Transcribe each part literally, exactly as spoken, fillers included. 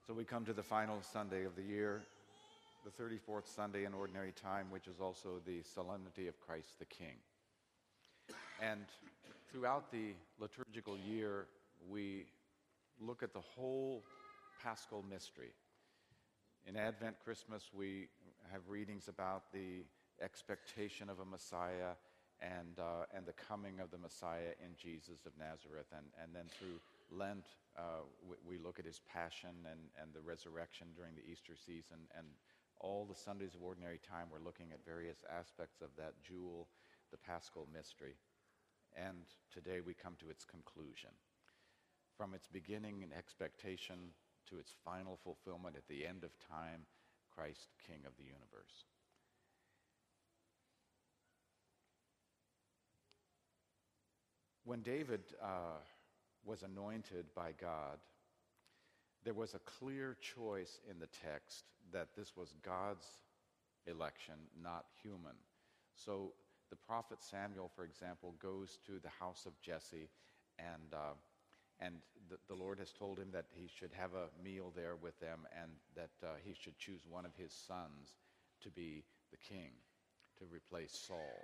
So we come to the final Sunday of the year, the thirty-fourth Sunday in Ordinary Time, which is also the Solemnity of Christ the King. And throughout the liturgical year, we look at the whole Paschal mystery. In Advent, Christmas, we have readings about the expectation of a Messiah and uh, and the coming of the Messiah in Jesus of Nazareth. And, and then through Lent, uh, we, we look at his passion and, and the resurrection during the Easter season. And all the Sundays of Ordinary Time, we're looking at various aspects of that jewel, the Paschal mystery. And today we come to its conclusion. From its beginning and expectation to its final fulfillment at the end of time, Christ, King of the universe. When David uh, was anointed by God, there was a clear choice in the text that this was God's election, not human. So the prophet Samuel, for example, goes to the house of Jesse, and uh, and the, the Lord has told him that he should have a meal there with them, and that uh, he should choose one of his sons to be the king, to replace Saul.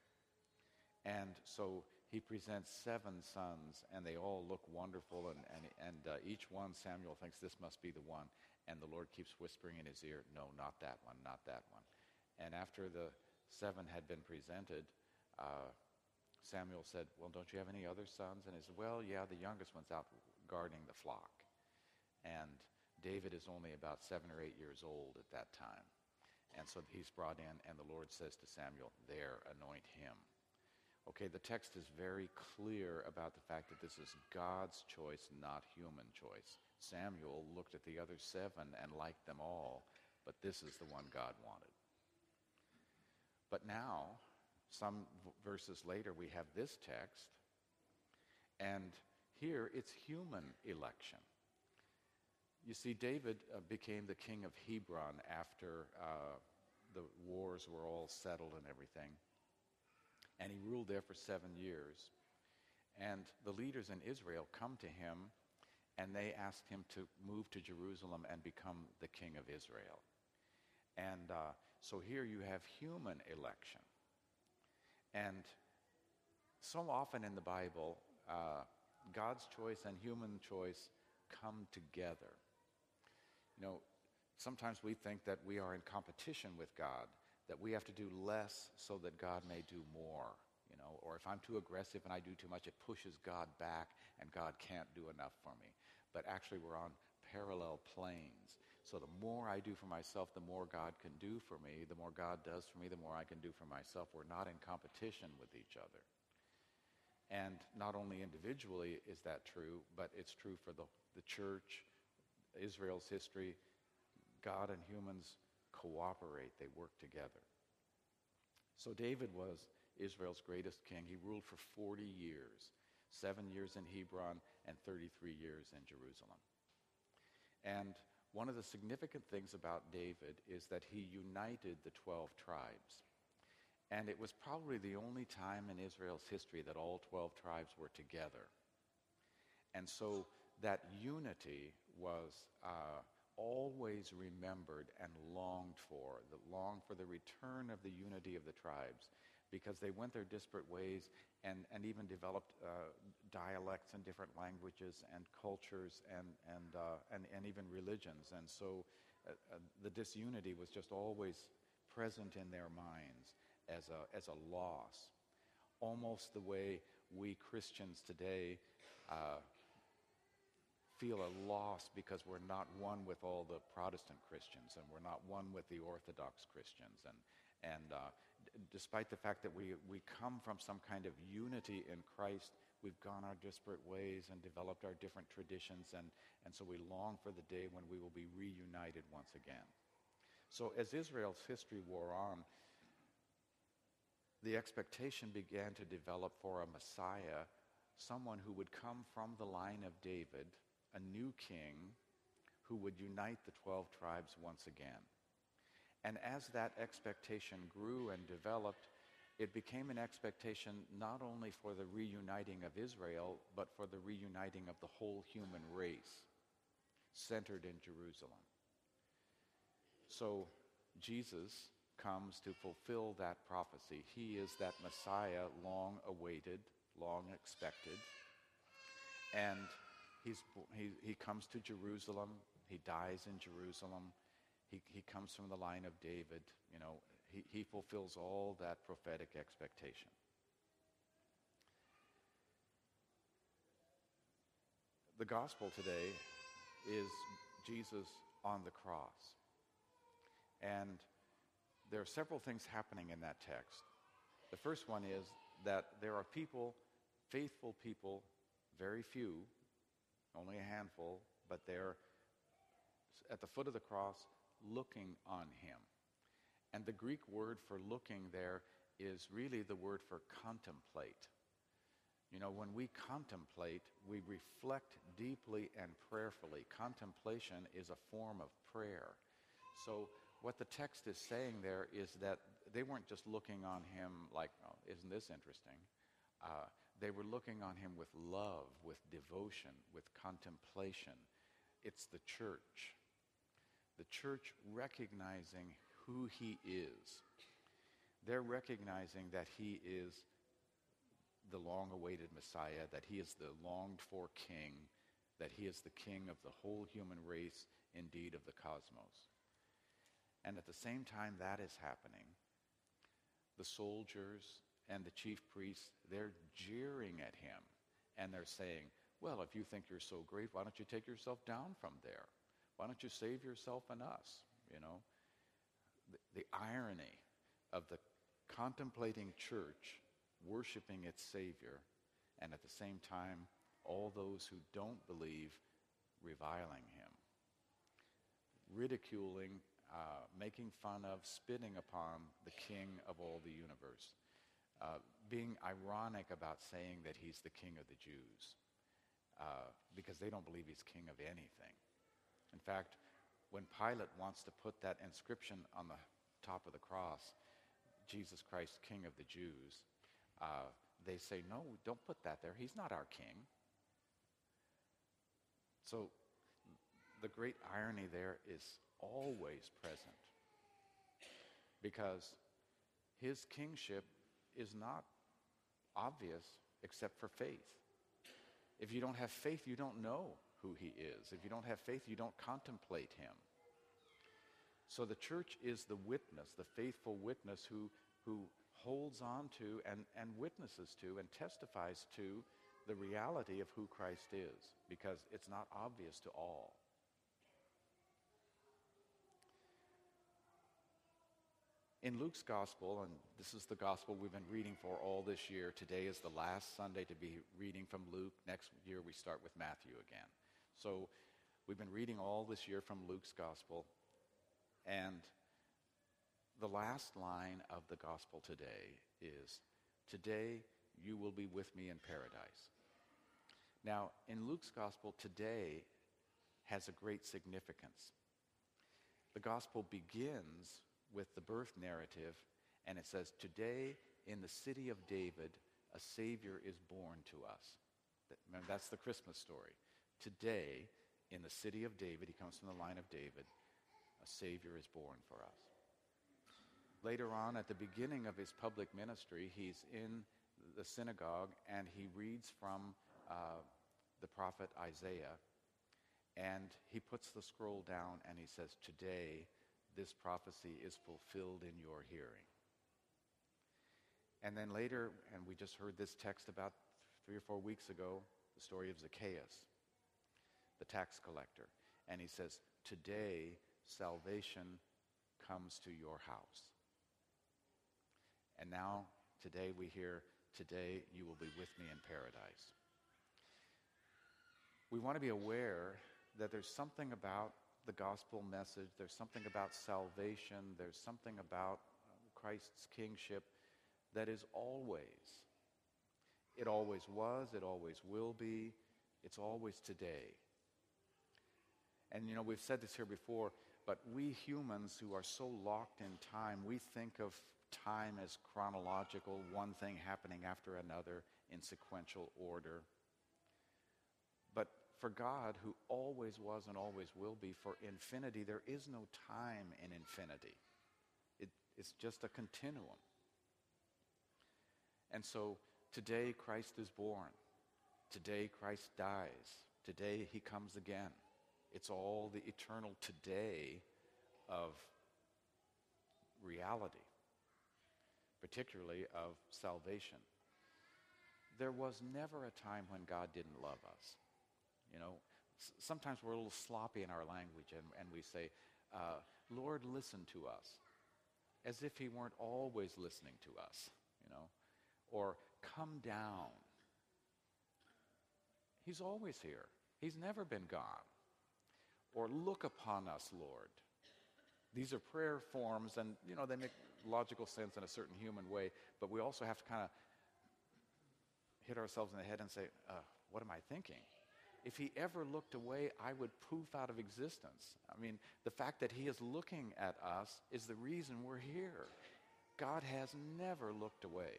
And so he presents seven sons, and they all look wonderful, and, and, and uh, each one, Samuel thinks this must be the one, and the Lord keeps whispering in his ear, no, not that one, not that one. And after the seven had been presented, uh, Samuel said, well, don't you have any other sons? And he said, well, yeah, the youngest one's out guarding the flock. And David is only about seven or eight years old at that time. And so he's brought in, and the Lord says to Samuel, there, anoint him. Okay, the text is very clear about the fact that this is God's choice, not human choice. Samuel looked at the other seven and liked them all, but this is the one God wanted. But now, some v- verses later, we have this text, and here it's human election. You see, David uh, became the king of Hebron after uh, the wars were all settled and everything. And he ruled there for seven years. And the leaders in Israel come to him, and they asked him to move to Jerusalem and become the king of Israel. And uh, so here you have human election. And so often in the Bible, uh, God's choice and human choice come together. You know, sometimes we think that we are in competition with God, that we have to do less so that God may do more, you know, or if I'm too aggressive and I do too much, it pushes God back and God can't do enough for me. But actually we're on parallel planes. So the more I do for myself, the more God can do for me. The more God does for me, the more I can do for myself. We're not in competition with each other. And not only individually is that true, but it's true for the, the church, Israel's history. God and humans cooperate, they work together. So David was Israel's greatest king. He ruled for forty years, seven years in Hebron and thirty-three years in Jerusalem. And one of the significant things about David is that he united the twelve tribes. And it was probably the only time in Israel's history that all twelve tribes were together. And so that unity was uh, always remembered and longed for, the longed for the return of the unity of the tribes, because they went their disparate ways and, and even developed uh, dialects and different languages and cultures and and, uh, and and even religions. And so uh, uh, the disunity was just always present in their minds as a as a loss, almost the way we Christians today uh, feel a loss because we're not one with all the Protestant Christians, and we're not one with the Orthodox Christians. And and uh, d- despite the fact that we, we come from some kind of unity in Christ, we've gone our disparate ways and developed our different traditions, and, and so we long for the day when we will be reunited once again. So as Israel's history wore on, the expectation began to develop for a Messiah, someone who would come from the line of David, a new king who would unite the twelve tribes once again. And as that expectation grew and developed, it became an expectation not only for the reuniting of Israel, but for the reuniting of the whole human race. centered in Jerusalem. So Jesus comes to fulfill that prophecy. He is that Messiah long awaited, long expected. And he's, he, he comes to Jerusalem. He dies in Jerusalem. He, he comes from the line of David. You know, he, he fulfills all that prophetic expectation. The gospel today is Jesus on the cross. And there are several things happening in that text. The first one is that there are people, faithful people, very few, only a handful, but they're at the foot of the cross looking on him. And the Greek word for looking there is really the word for contemplate. You know, when we contemplate, we reflect deeply and prayerfully. Contemplation is a form of prayer. So what the text is saying there is that they weren't just looking on him like, oh, isn't this interesting? Uh, they were looking on him with love, with devotion, with contemplation. It's the church. The church recognizing who he is. They're recognizing that he is the long-awaited Messiah, that he is the longed-for king, that he is the king of the whole human race, indeed of the cosmos. And at the same time that is happening, the soldiers and the chief priests, they're jeering at him. And they're saying, well, if you think you're so great, why don't you take yourself down from there? Why don't you save yourself and us? You know, the, the irony of the contemplating church worshiping its Savior, and at the same time, all those who don't believe reviling him, ridiculing, uh, making fun of, spitting upon the King of all the universe, uh, being ironic about saying that he's the King of the Jews, uh, because they don't believe he's king of anything. In fact, when Pilate wants to put that inscription on the top of the cross, Jesus Christ, King of the Jews, uh, they say, no, don't put that there. He's not our king. So the great irony there is always present, because his kingship is not obvious except for faith. If you don't have faith, you don't know who he is. If you don't have faith, you don't contemplate him. So the church is the witness, the faithful witness who, who holds on to and, and witnesses to and testifies to the reality of who Christ is, because it's not obvious to all. In Luke's gospel, and this is the gospel we've been reading for all this year, today is the last Sunday to be reading from Luke. Next year we start with Matthew again. So we've been reading all this year from Luke's gospel, and the last line of the gospel today is, today you will be with me in paradise. Now, in Luke's gospel, today has a great significance. The gospel begins with the birth narrative, and it says, today in the city of David, a Savior is born to us. Remember, that's the Christmas story. Today, in the city of David, he comes from the line of David, a Savior is born for us. Later on, at the beginning of his public ministry, he's in the synagogue and he reads from uh, the prophet Isaiah, and he puts the scroll down and he says, today this prophecy is fulfilled in your hearing. And then later, and we just heard this text about three or four weeks ago, the story of Zacchaeus, the tax collector. And he says, today salvation comes to your house. And now, today we hear, today you will be with me in paradise. We want to be aware that there's something about the gospel message, there's something about salvation, there's something about Christ's kingship that is always. It always was, it always will be, it's always today. And you know, we've said this here before, but we humans who are so locked in time, we think of time as chronological, one thing happening after another in sequential order. But for God, who always was and always will be, for infinity, there is no time in infinity. It, it's just a continuum. And so today Christ is born. Today Christ dies. Today he comes again. It's all the eternal today of reality, particularly of salvation. There was never a time when God didn't love us. You know, s- sometimes we're a little sloppy in our language, and, and we say, uh, Lord, listen to us, as if he weren't always listening to us, you know, or come down. He's always here. He's never been gone. Or look upon us, Lord. These are prayer forms, and, you know, they make logical sense in a certain human way, but we also have to kind of hit ourselves in the head and say, uh, what am I thinking? If he ever looked away, I would poof out of existence. I mean, the fact that he is looking at us is the reason we're here. God has never looked away.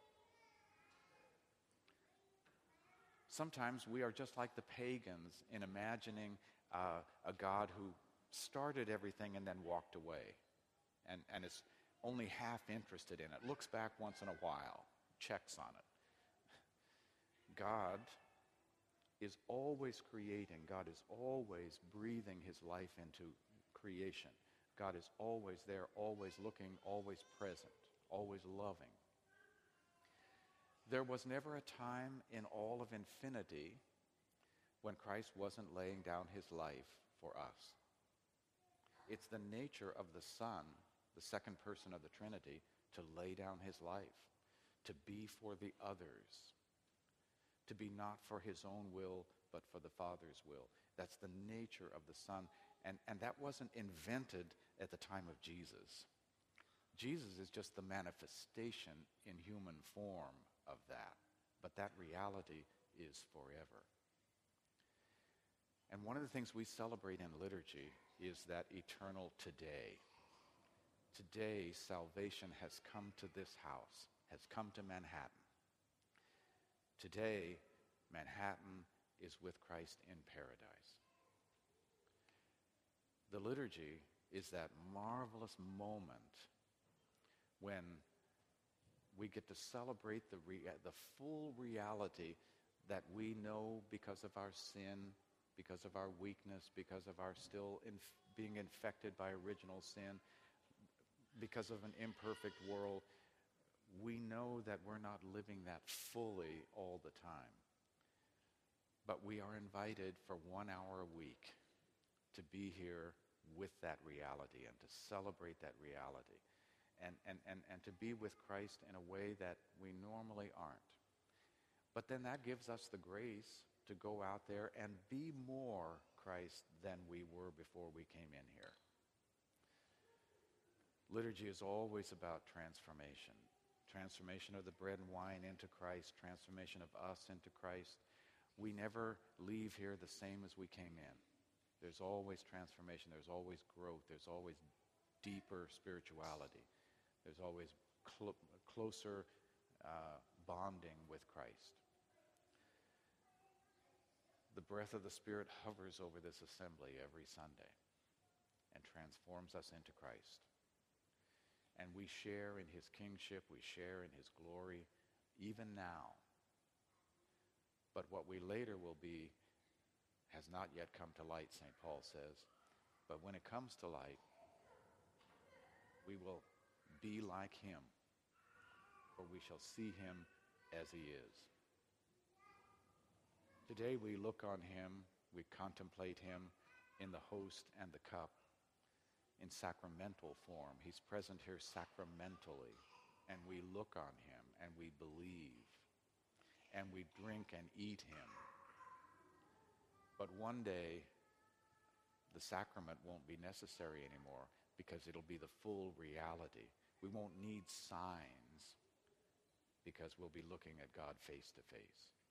Sometimes we are just like the pagans in imagining uh, a God who started everything and then walked away and, and is only half interested in it, looks back once in a while, checks on it. God is always creating. God is always breathing his life into creation. God is always there, always looking, always present, always loving. There was never a time in all of infinity when Christ wasn't laying down his life for us. It's the nature of the Son, the second person of the Trinity, to lay down his life, to be for the others, to be not for his own will, but for the Father's will. That's the nature of the Son. And, and that wasn't invented at the time of Jesus. Jesus is just the manifestation in human form of that. But that reality is forever. And one of the things we celebrate in liturgy is that eternal today. Today, salvation has come to this house, has come to Manhattan. Today, Manhattan is with Christ in paradise. The liturgy is that marvelous moment when we get to celebrate the, rea- the full reality that we know because of our sin, because of our weakness, because of our still inf- being infected by original sin, because of an imperfect world. We know that we're not living that fully all the time. But we are invited for one hour a week to be here with that reality and to celebrate that reality and, and, and, and to be with Christ in a way that we normally aren't. But then that gives us the grace to go out there and be more Christ than we were before we came in here. Liturgy is always about transformation. Transformation of the bread and wine into Christ, transformation of us into Christ. We never leave here the same as we came in. There's always transformation. There's always growth. There's always deeper spirituality. There's always cl- closer uh, bonding with Christ. The breath of the Spirit hovers over this assembly every Sunday and transforms us into Christ. And we share in his kingship. We share in his glory even now. But what we later will be has not yet come to light, Saint Paul says. But when it comes to light, we will be like him, for we shall see him as he is. Today we look on him, we contemplate him in the host and the cup in sacramental form. He's present here sacramentally, and we look on him and we believe, and we drink and eat him. But one day, the sacrament won't be necessary anymore because it'll be the full reality. We won't need signs because we'll be looking at God face to face.